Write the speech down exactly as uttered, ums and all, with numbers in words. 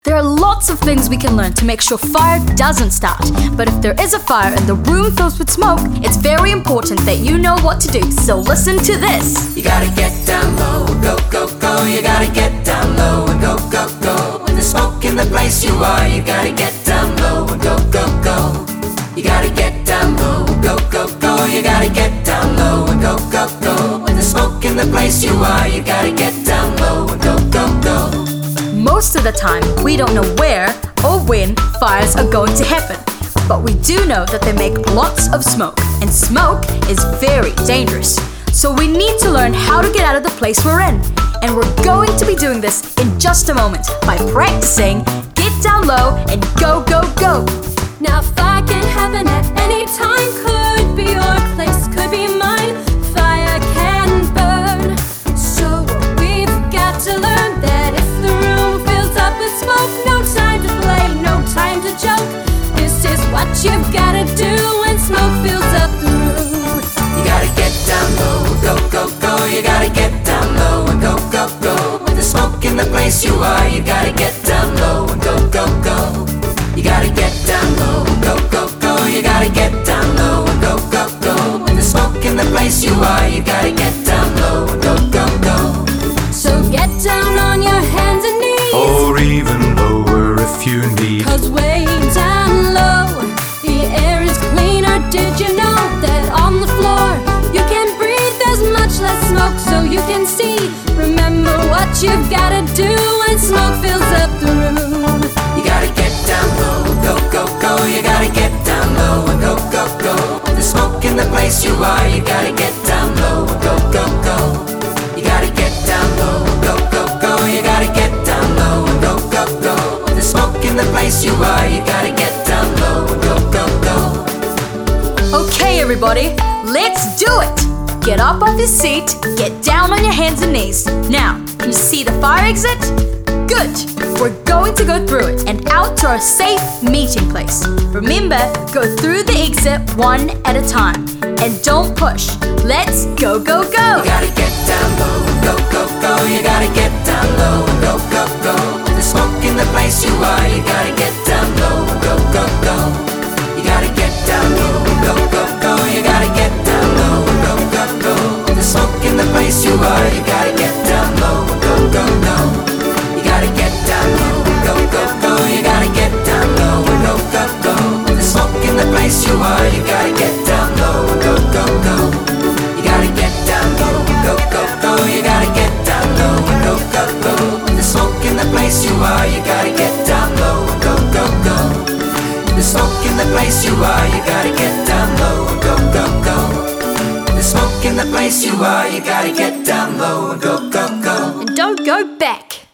There are lots of things we can learn to make sure fire doesn't start. But if there is a fire and the room fills with smoke, it's very important that you know what to do. So listen to this. You gotta get down low, go, go, go. You gotta get down low and go, go, go. When there's smoke in the place you are, you gotta get down low and go, go, go. You gotta get down low, go, go, go. You gotta get down low and go, go, go. When there's smoke in the place you are, you gotta get down low and go, go, go. Most of the time, we don't know where or when fires are going to happen. But we do know that they make lots of smoke, and smoke is very dangerous. So we need to learn how to get out of the place we're in. And we're going to be doing this in just a moment by practicing Get Down Low and Go, Go, Go. Now fire can happen at any time. Could be your place, could be mine. Fire can burn. So we've got to learn that if the room fills up with smoke, no time to play, no time to joke. This is what you've gotta do when smoke fills up the room. You gotta get down low, go, go, go. You gotta get down low and go, go, go. When there's smoke in the place you are, you gotta get down low and go, go, go. You gotta get down low, go, go, go. You gotta get down low and go, go, go. When there's smoke in the place you are, you gotta get down low and go, go, go. So get down on your hands and knees, or even lower if you need. cause way down low, the air is cleaner. Did you know that on the floor you can breathe? There's much less smoke so you can see. Remember what you've gotta do when smoke fills up the room. You gotta get down low, go, go, go. You gotta get down low and go, go, go. When there's smoke in the place you are, you gotta get down low and go, go, go. You gotta get down low, go, go, go. You gotta get down low and go, go, go. When there's smoke in the place you are, you gotta get down low and go, go, go. Okay, everybody, let's do it. Get up off your seat, get down on your hands and knees. Now, can you see the fire exit? Good. We're going to go through it and out to our safe meeting place. Remember, go through the exit one at a time. And don't push. Let's go, go, go. You gotta get down low, go, go, go. You gotta get down low and go, go, go. When there's smoke in the place you are, you gotta get down low and go, go, go. You gotta get down low, go, go, go. You gotta get down low and go, go, go. When there's smoke in the place you are, you gotta get down low and go, go, go. You gotta get down low, go, go, go. You gotta get down low and go, go, go. When there's smoke in the place you are, you gotta get down low and go, go, go. You gotta get down low, go, go, go. You gotta get down low and go, go, go. When there's smoke in the place you are, you gotta get down low and go, go, go. When there's smoke in the place you are, you gotta get down low and go, go, go. When there's smoke in the place you are, you gotta get down low and go, go, go. And don't go back.